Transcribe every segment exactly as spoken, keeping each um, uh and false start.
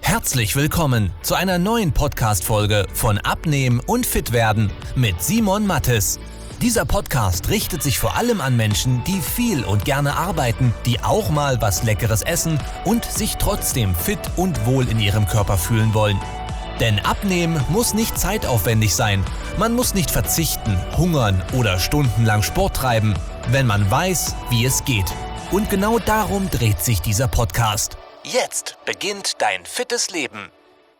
Herzlich willkommen zu einer neuen Podcast-Folge von Abnehmen und Fitwerden mit Simon Mattes. Dieser Podcast richtet sich vor allem an Menschen, die viel und gerne arbeiten, die auch mal was Leckeres essen und sich trotzdem fit und wohl in ihrem Körper fühlen wollen. Denn Abnehmen muss nicht zeitaufwendig sein. Man muss nicht verzichten, hungern oder stundenlang Sport treiben, wenn man weiß, wie es geht. Und genau darum dreht sich dieser Podcast. Jetzt beginnt dein fittes Leben.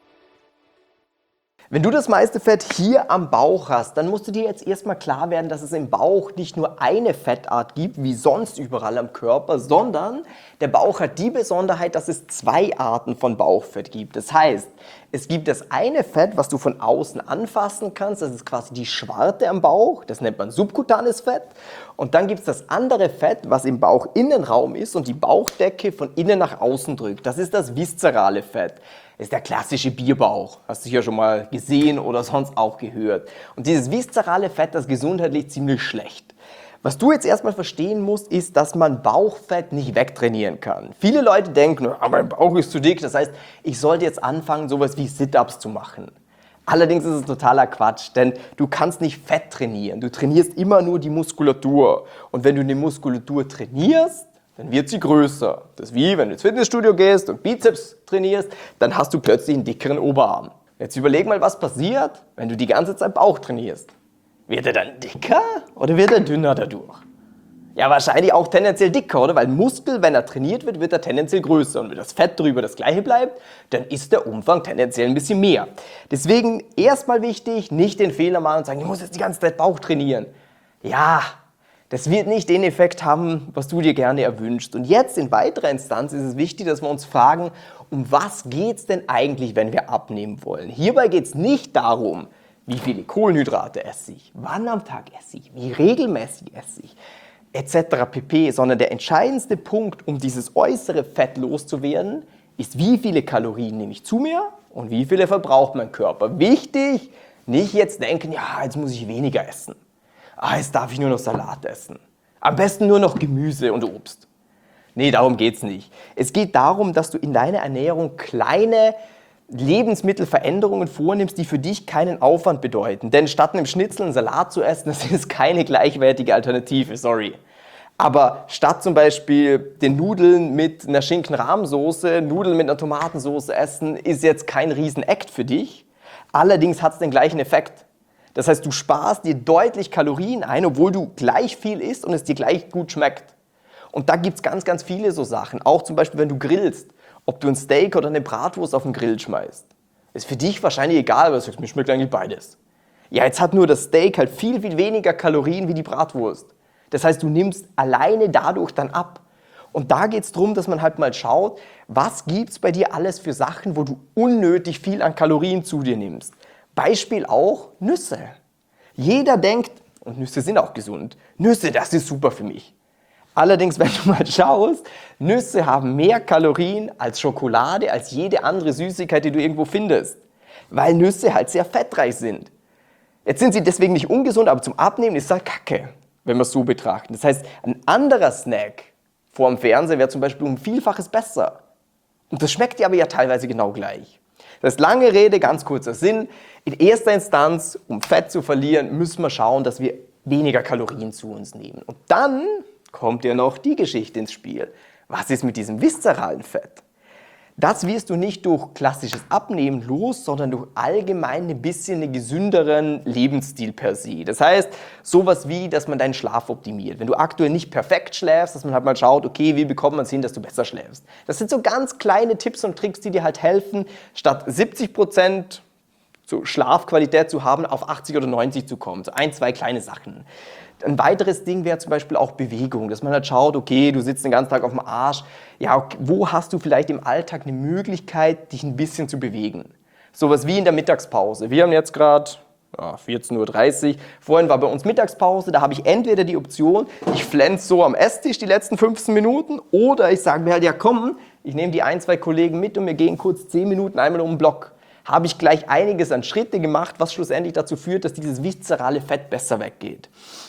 Wenn du das meiste Fett hier am Bauch hast, dann musst du dir jetzt erstmal klar werden, dass es im Bauch nicht nur eine Fettart gibt, wie sonst überall am Körper, sondern der Bauch hat die Besonderheit, dass es zwei Arten von Bauchfett gibt. Das heißt, es gibt das eine Fett, was du von außen anfassen kannst, das ist quasi die Schwarte am Bauch, das nennt man subkutanes Fett. Und dann gibt es das andere Fett, was im Bauchinnenraum ist und die Bauchdecke von innen nach außen drückt. Das ist das viszerale Fett. Das ist der klassische Bierbauch. Hast du hier schon mal gesehen oder sonst auch gehört. Und dieses viszerale Fett, das ist gesundheitlich ziemlich schlecht. Was du jetzt erstmal verstehen musst, ist, dass man Bauchfett nicht wegtrainieren kann. Viele Leute denken, ah, mein Bauch ist zu dick, das heißt, ich sollte jetzt anfangen, sowas wie Sit-Ups zu machen. Allerdings ist es totaler Quatsch, denn du kannst nicht Fett trainieren. Du trainierst immer nur die Muskulatur. Und wenn du die Muskulatur trainierst, dann wird sie größer. Das ist wie, wenn du ins Fitnessstudio gehst und Bizeps trainierst, dann hast du plötzlich einen dickeren Oberarm. Jetzt überleg mal, was passiert, wenn du die ganze Zeit Bauch trainierst. Wird er dann dicker oder wird er dünner dadurch? Ja, wahrscheinlich auch tendenziell dicker, oder? Weil ein Muskel, wenn er trainiert wird, wird er tendenziell größer. Und wenn das Fett drüber das gleiche bleibt, dann ist der Umfang tendenziell ein bisschen mehr. Deswegen erstmal wichtig, nicht den Fehler machen und sagen, ich muss jetzt die ganze Zeit Bauch trainieren. Ja, das wird nicht den Effekt haben, was du dir gerne erwünschst. Und jetzt in weiterer Instanz ist es wichtig, dass wir uns fragen, um was geht es denn eigentlich, wenn wir abnehmen wollen? Hierbei geht es nicht darum, wie viele Kohlenhydrate esse ich, wann am Tag esse ich, wie regelmäßig esse ich, et cetera pp., sondern der entscheidendste Punkt, um dieses äußere Fett loszuwerden, ist, wie viele Kalorien nehme ich zu mir und wie viele verbraucht mein Körper. Wichtig, nicht jetzt denken, ja, jetzt muss ich weniger essen. Ah, jetzt darf ich nur noch Salat essen. Am besten nur noch Gemüse und Obst. Nee, darum geht's nicht. Es geht darum, dass du in deiner Ernährung kleine Lebensmittelveränderungen vornimmst, die für dich keinen Aufwand bedeuten. Denn statt einem Schnitzel einen Salat zu essen, das ist keine gleichwertige Alternative, sorry. Aber statt zum Beispiel den Nudeln mit einer Schinken-Rahmsoße, Nudeln mit einer Tomatensoße essen, ist jetzt kein Riesen-Act für dich. Allerdings hat es den gleichen Effekt. Das heißt, du sparst dir deutlich Kalorien ein, obwohl du gleich viel isst und es dir gleich gut schmeckt. Und da gibt es ganz, ganz viele so Sachen. Auch zum Beispiel, wenn du grillst, ob du ein Steak oder eine Bratwurst auf den Grill schmeißt. Ist für dich wahrscheinlich egal, aber du sagst, mir schmeckt eigentlich beides. Ja, jetzt hat nur das Steak halt viel, viel weniger Kalorien wie die Bratwurst. Das heißt, du nimmst alleine dadurch dann ab. Und da geht es darum, dass man halt mal schaut, was gibt es bei dir alles für Sachen, wo du unnötig viel an Kalorien zu dir nimmst. Beispiel auch Nüsse. Jeder denkt, und Nüsse sind auch gesund, Nüsse, das ist super für mich. Allerdings, wenn du mal schaust, Nüsse haben mehr Kalorien als Schokolade, als jede andere Süßigkeit, die du irgendwo findest. Weil Nüsse halt sehr fettreich sind. Jetzt sind sie deswegen nicht ungesund, aber zum Abnehmen ist das Kacke, wenn wir es so betrachten. Das heißt, ein anderer Snack vor dem Fernseher wäre zum Beispiel um Vielfaches besser. Und das schmeckt dir aber ja teilweise genau gleich. Das ist lange Rede, ganz kurzer Sinn. In erster Instanz, um Fett zu verlieren, müssen wir schauen, dass wir weniger Kalorien zu uns nehmen. Und dann kommt ja noch die Geschichte ins Spiel. Was ist mit diesem viszeralen Fett? Das wirst du nicht durch klassisches Abnehmen los, sondern durch allgemein ein bisschen einen gesünderen Lebensstil per se. Das heißt, sowas wie, dass man deinen Schlaf optimiert. Wenn du aktuell nicht perfekt schläfst, dass man halt mal schaut, okay, wie bekommt man es hin, dass du besser schläfst. Das sind so ganz kleine Tipps und Tricks, die dir halt helfen, statt siebzig Prozent so Schlafqualität zu haben, auf achtzig oder neunzig zu kommen. So ein, zwei kleine Sachen. Ein weiteres Ding wäre zum Beispiel auch Bewegung, dass man halt schaut, okay, du sitzt den ganzen Tag auf dem Arsch, ja, okay, wo hast du vielleicht im Alltag eine Möglichkeit, dich ein bisschen zu bewegen? Sowas wie in der Mittagspause. Wir haben jetzt gerade ja, vierzehn Uhr dreißig, vorhin war bei uns Mittagspause, da habe ich entweder die Option, ich flänze so am Esstisch die letzten fünfzehn Minuten oder ich sage mir halt, ja komm, ich nehme die ein, zwei Kollegen mit und wir gehen kurz zehn Minuten einmal um den Block. Habe ich gleich einiges an Schritte gemacht, was schlussendlich dazu führt, dass dieses viszerale Fett besser weggeht.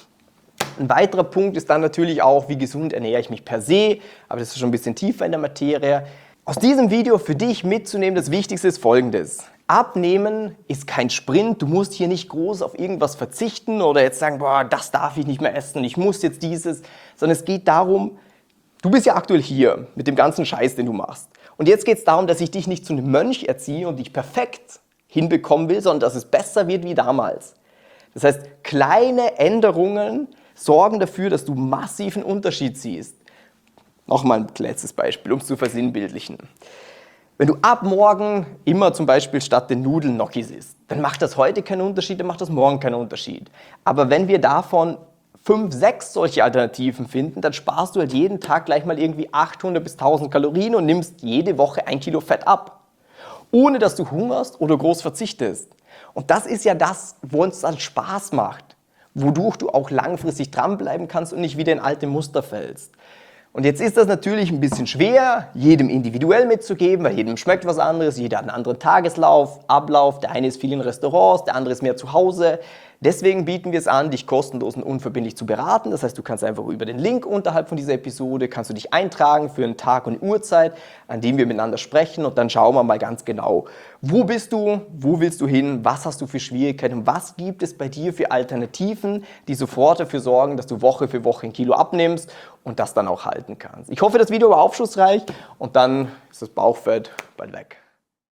Ein weiterer Punkt ist dann natürlich auch, wie gesund ernähre ich mich per se, aber das ist schon ein bisschen tiefer in der Materie. Aus diesem Video für dich mitzunehmen, das Wichtigste ist Folgendes. Abnehmen ist kein Sprint, du musst hier nicht groß auf irgendwas verzichten oder jetzt sagen, boah, das darf ich nicht mehr essen, ich muss jetzt dieses, sondern es geht darum, du bist ja aktuell hier mit dem ganzen Scheiß, den du machst. Und jetzt geht es darum, dass ich dich nicht zu einem Mönch erziehe und dich perfekt hinbekommen will, sondern dass es besser wird wie damals. Das heißt, kleine Änderungen sorgen dafür, dass du massiven Unterschied siehst. Nochmal ein letztes Beispiel, um es zu versinnbildlichen. Wenn du ab morgen immer zum Beispiel statt den Nudeln Gnocchis isst, dann macht das heute keinen Unterschied, dann macht das morgen keinen Unterschied. Aber wenn wir davon fünf, sechs solche Alternativen finden, dann sparst du halt jeden Tag gleich mal irgendwie achthundert bis tausend Kalorien und nimmst jede Woche ein Kilo Fett ab. Ohne dass du hungerst oder groß verzichtest. Und das ist ja das, wo uns dann Spaß macht. Wodurch du auch langfristig dranbleiben kannst und nicht wieder in alte Muster fällst. Und jetzt ist das natürlich ein bisschen schwer, jedem individuell mitzugeben, weil jedem schmeckt was anderes, jeder hat einen anderen Tageslauf, Ablauf, der eine ist viel in Restaurants, der andere ist mehr zu Hause. Deswegen bieten wir es an, dich kostenlos und unverbindlich zu beraten. Das heißt, du kannst einfach über den Link unterhalb von dieser Episode, kannst du dich eintragen für einen Tag und Uhrzeit, an dem wir miteinander sprechen und dann schauen wir mal ganz genau, wo bist du, wo willst du hin, was hast du für Schwierigkeiten und was gibt es bei dir für Alternativen, die sofort dafür sorgen, dass du Woche für Woche ein Kilo abnimmst und das dann auch halten kannst. Ich hoffe, das Video war aufschlussreich und dann ist das Bauchfett bald weg.